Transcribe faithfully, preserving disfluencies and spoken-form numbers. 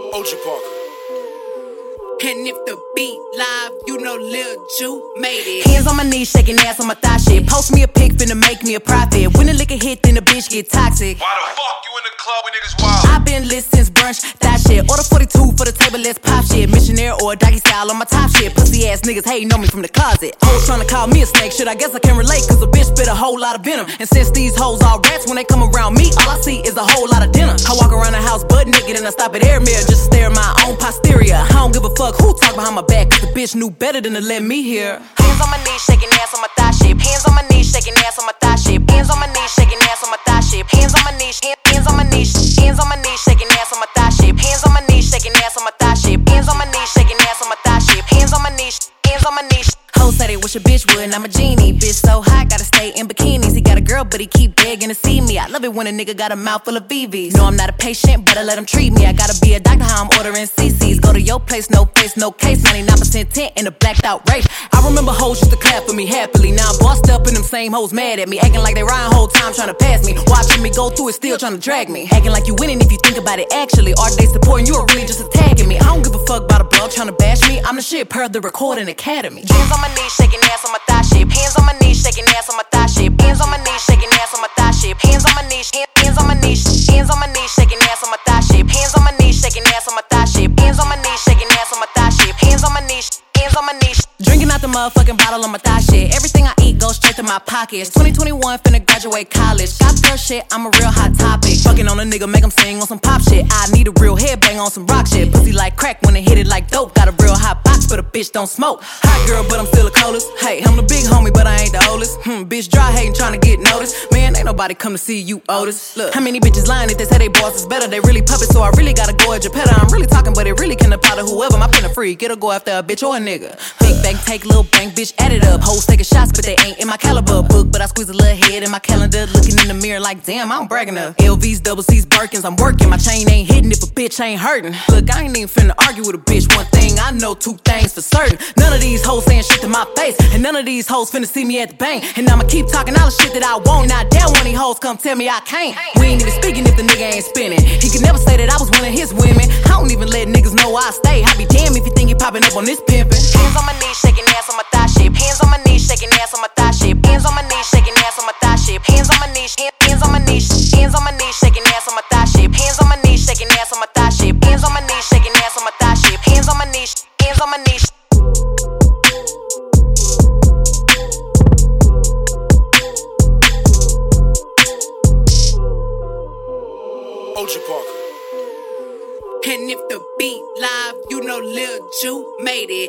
O G Parker. And if the beat live, you know Lil Ju made it. Hands on my knees, shaking ass on my thigh shit. Post me a pic, finna make me a profit. When the liquor hit, then the bitch get toxic. Why the fuck you in the club when niggas wild? I been lit since brunch, that shit. Order forty-two for the table, let's pop shit. Missionaire or doggy style on my top shit. Pussy ass niggas hating on me from the closet. Hoes tryna call me a snake, shit, I guess I can relate. Cause a bitch spit a whole lot of venom. And since these hoes all rats, when they come around me, all I see is a whole lot of dinner. I walk around the house butt naked and I stop at air mirror just to stare at my own posterior. I don't give a fuck who talk behind my back, cause the bitch knew better than to let me hear. Hands on my knees, shaking ass on my thigh shit. Hands on my knees, shaking ass on my thigh shit. Hands on my knees, shaking ass on my thigh shit. Hands on my knees, hands on my knees, hands on my knees, shaking ass on my thigh shit. Hands on my knees, shaking ass on my thigh shit. Hands on my knees, shaking ass on my thigh shit. Hands on my knees, hands on my knees. Hoes say they wish a bitch would, and I'm a genie. Bitch so hot, gotta stay in bikinis. He got a girl, but he keep begging to see me. I love it when a nigga got a mouth full of V Vs. No, I'm not a patient, better let him treat me. I gotta be a doctor, how I'm ordering C Cs. Go to your place, no face, no case. ninety-nine percent tint in a blacked out race. I remember hoes used to clap for me happily. Now I'm bossed up and them same hoes mad at me. Acting like they riding whole time trying to pass me. Watching me go through it, still trying to drag me. Acting like you winning if you think about it actually. Are they supporting you or really just attacking me? I don't give a fuck about a blog trying to bash me. I'm the shit per the Recording Academy. Hands on my knees, shaking ass on my thigh shit. Hands on my knees, shaking ass on my thigh shit. Hands on my knees, shaking ass on my thigh shit. Hands on my knees, hands on my knees, hands on my knees, shaking ass on my thigh shit. Hands on my knees, shaking ass on my thigh shit. Hands on my knees, shaking ass on my thigh shit. Hands on my knees, hands on my knees. Drinking out the motherfucking bottle on my thigh shit. Everything I eat goes straight to my pockets. twenty twenty-one, finna graduate college. Got girl shit, I'm a real hot topic. Fucking on a nigga, make him sing on some pop shit. I need a real headbang on some rock shit. Pussy like crack when it hit it like dope. Got a real hot box, but a bitch don't smoke. Hot girl, but I'm still the coldest. Hey, I'm the big homie, but I ain't the oldest. Hmm, bitch dry hating, trying to get noticed. Man, ain't nobody come to see you, Otis. Look, how many bitches lying if they say they boss is better? They really puppets, so I really gotta go at your petter. I'm really talking, but it really can apply to whoever. My pen a freak, it'll go after a bitch or a nigga. Big bank, take little bank, bitch, add it up. Hoes taking shots, but they ain't in my caliber book. But I squeeze a little head in my calendar, looking in the mirror like, damn, I'm bragging up. L Vs, double C's, Birkins, I'm working. My chain ain't hitting if a bitch ain't hurting. Look, I ain't even finna argue with a bitch. One thing I know, two things for certain. None of these hoes saying shit to my face, and none of these hoes finna see me at the bank. And I'ma keep talking all the shit that I want. Now damn one of these hoes come tell me I can't. We ain't even speaking if the nigga ain't spinning. He could never say that I was one of his women. I don't even let niggas know I stay. I be damn if you think you popping up on this pimpin'. Hands on my knees, shaking ass on my thigh shit. Hands on my knees, shaking ass on my thigh shit. Hands on my knees, shaking ass on my thigh shit. Hands on my knees, hands on my knees, hands on my knees, shaking ass on my thigh shit. Hands on my knees, shaking ass on my thigh shit. Hands on my knees, shaking ass on my thigh shit. Hands on my knees, hands on my knees. O G Parker. And if the beat live, you know Lil Ju made it.